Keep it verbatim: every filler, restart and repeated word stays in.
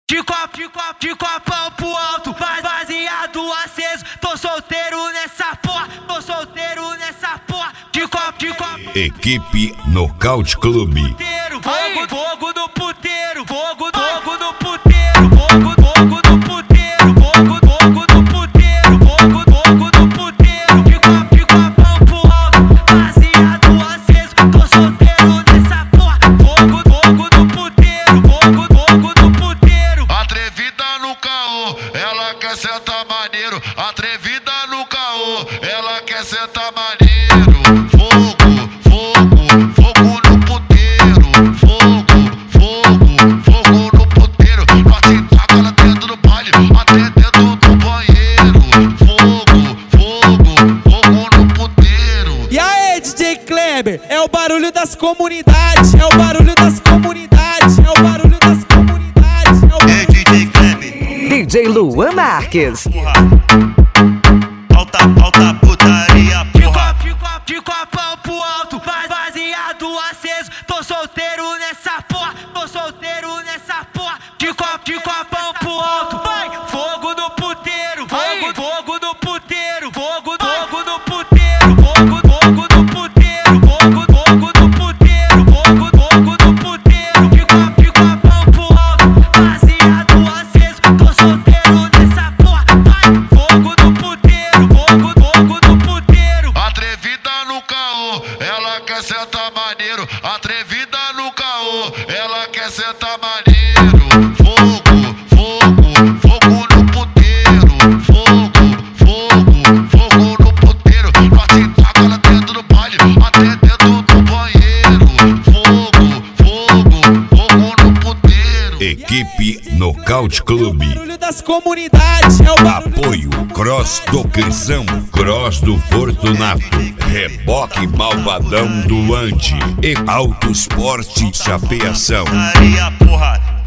De copo, de copo, de copão pro alto, baseado aceso. Tô solteiro nessa porra, tô solteiro nessa porra. De copo, de copo. Equipe Nocaute Clube. Fogo, fogo do puteiro, fogo, fogo do puteiro, fogo, fogo do puteiro, fogo, fogo do puteiro, fogo, fogo do puteiro. De copo, de copão pro alto, baseado aceso. Tô solteiro nessa porra, fogo, fogo do puteiro, fogo, fogo do puteiro. Atrevida no caô, ela quer sentar maneiro. Atrevida no caô, ela quer sentar maneiro. Fogo, fogo, fogo no puteiro. Fogo, fogo, fogo no puteiro. Bate taca lá dentro do baile, até dentro do banheiro. Fogo, fogo, fogo no puteiro. E aí, D J Kleber, é o barulho das comunidades, é o barulho das comunidades, é o barulho das comunidades, é o barulho... É D J Kleber. D J Luan Marques. Porra. Alta, alta putaria, De porra. copo, de copo, de copão pro alto, baseado aceso. Tô solteiro nessa porra, tô solteiro nessa porra. De copo, de copão pro alto, vai. Fogo do puteiro, fogo, fogo do puteiro, fogo, fogo do puteiro, fogo, fogo do puteiro, fogo, fogo do puteiro, fogo, fogo do puteiro. De copo, de copão pro alto, baseado aceso. Tô solteiro nessa porra, vai. Fogo do puteiro, fogo, fogo do puteiro. Atrevida no caô, ela quer sentar maneiro. Atrevida no caô, ela quer sentar maneiro. Fogo, fogo, fogo no puteiro. Fogo, fogo, fogo no puteiro. Bate taca lá dentro do baile, até dentro do banheiro. Fogo, fogo, fogo no puteiro. Equipe Nocaute Clube. barulho das comunidades, é o barulho... Apoio Cross do Cristão, Cross do Fortunato, Reboque Malvadão do Ante e Auto Esporte Chapeação. Putaria, porra.